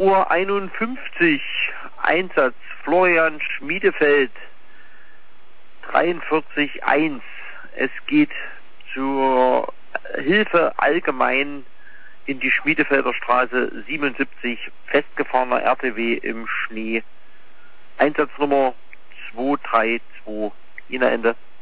Uhr 51, Einsatz Florian Schmiedefeld, 43.1. Es geht zur Hilfe allgemein in die Schmiedefelder Straße 77, festgefahrener RTW im Schnee. Einsatznummer 232, Ihnen Ende.